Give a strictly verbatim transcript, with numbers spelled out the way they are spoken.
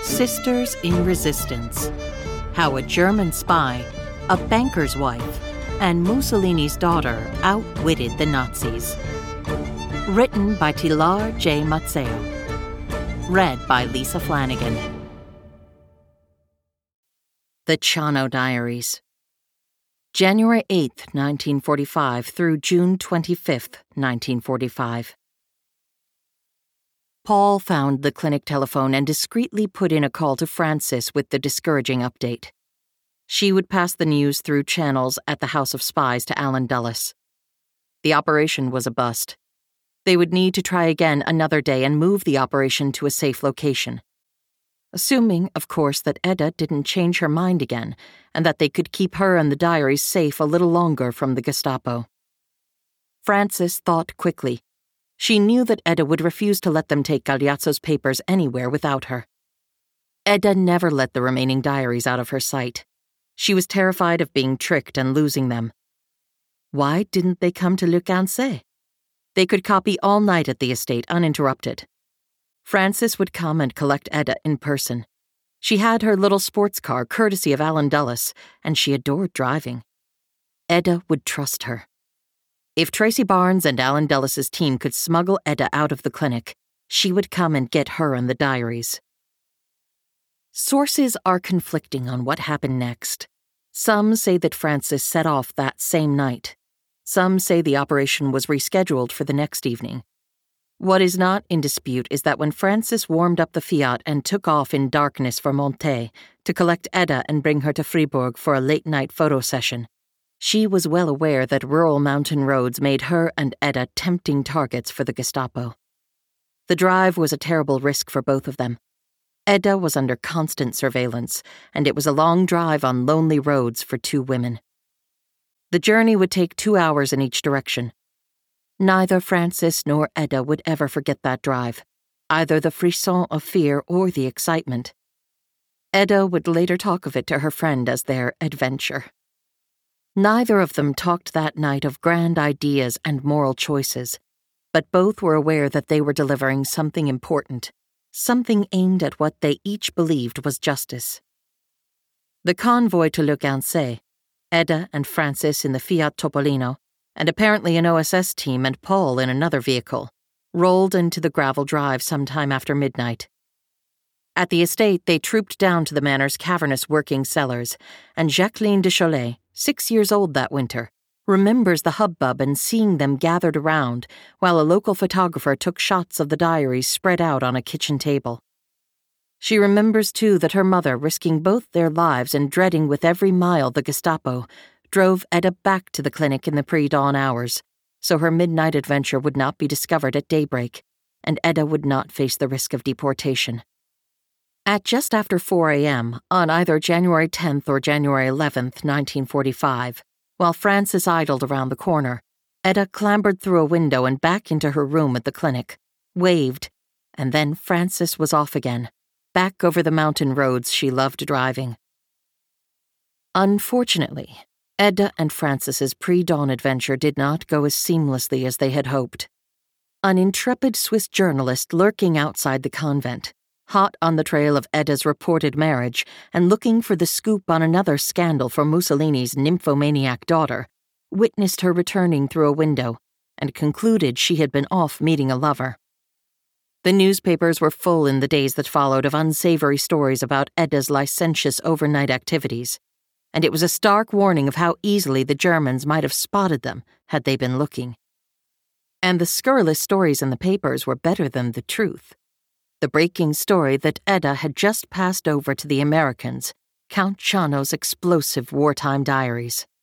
Sisters in Resistance: How a German spy, a banker's wife, and Mussolini's daughter outwitted the Nazis. Written by Tilar J. Mazzeo. Read by Lisa Flanagan. The Ciano Diaries. January eighth, nineteen forty-five through June twenty-fifth, nineteen forty-five. Paul found the clinic telephone and discreetly put in a call to Frances with the discouraging update. She would pass the news through channels at the House of Spies to Alan Dulles. The operation was a bust. They would need to try again another day and move the operation to a safe location. Assuming, of course, that Edda didn't change her mind again and that they could keep her and the diaries safe a little longer from the Gestapo. Frances thought quickly. She knew that Edda would refuse to let them take Galeazzo's papers anywhere without her. Edda never let the remaining diaries out of her sight. She was terrified of being tricked and losing them. Why didn't they come to Le Quinze? They could copy all night at the estate uninterrupted. Frances would come and collect Edda in person. She had her little sports car courtesy of Alan Dulles, and she adored driving. Edda would trust her. If Tracy Barnes and Alan Dulles' team could smuggle Edda out of the clinic, she would come and get her and the diaries. Sources are conflicting on what happened next. Some say that Frances set off that same night. Some say the operation was rescheduled for the next evening. What is not in dispute is that when Frances warmed up the Fiat and took off in darkness for Monté to collect Edda and bring her to Fribourg for a late-night photo session, she was well aware that rural mountain roads made her and Edda tempting targets for the Gestapo. The drive was a terrible risk for both of them. Edda was under constant surveillance, and it was a long drive on lonely roads for two women. The journey would take two hours in each direction. Neither Frances nor Edda would ever forget that drive, either the frisson of fear or the excitement. Edda would later talk of it to her friend as their adventure. Neither of them talked that night of grand ideas and moral choices, but both were aware that they were delivering something important, something aimed at what they each believed was justice. The convoy to Le Quinze, Edda and Frances in the Fiat Topolino, and apparently an O S S team and Paul in another vehicle, rolled into the gravel drive sometime after midnight. At the estate, they trooped down to the manor's cavernous working cellars, and Jacqueline de Cholet, six years old that winter, remembers the hubbub and seeing them gathered around while a local photographer took shots of the diaries spread out on a kitchen table. She remembers, too, that her mother, risking both their lives and dreading with every mile the Gestapo, drove Edda back to the clinic in the pre-dawn hours, so her midnight adventure would not be discovered at daybreak, and Edda would not face the risk of deportation. At just after four a.m., on either January tenth or January eleventh, nineteen forty-five, while Frances idled around the corner, Edda clambered through a window and back into her room at the clinic, waved, and then Frances was off again, back over the mountain roads she loved driving. Unfortunately, Edda and Frances's pre-dawn adventure did not go as seamlessly as they had hoped. An intrepid Swiss journalist lurking outside the convent, hot on the trail of Edda's reported marriage and looking for the scoop on another scandal for Mussolini's nymphomaniac daughter, witnessed her returning through a window and concluded she had been off meeting a lover. The newspapers were full in the days that followed of unsavory stories about Edda's licentious overnight activities, and it was a stark warning of how easily the Germans might have spotted them had they been looking. And the scurrilous stories in the papers were better than the truth. The breaking story that Edda had just passed over to the Americans, Count Ciano's explosive wartime diaries.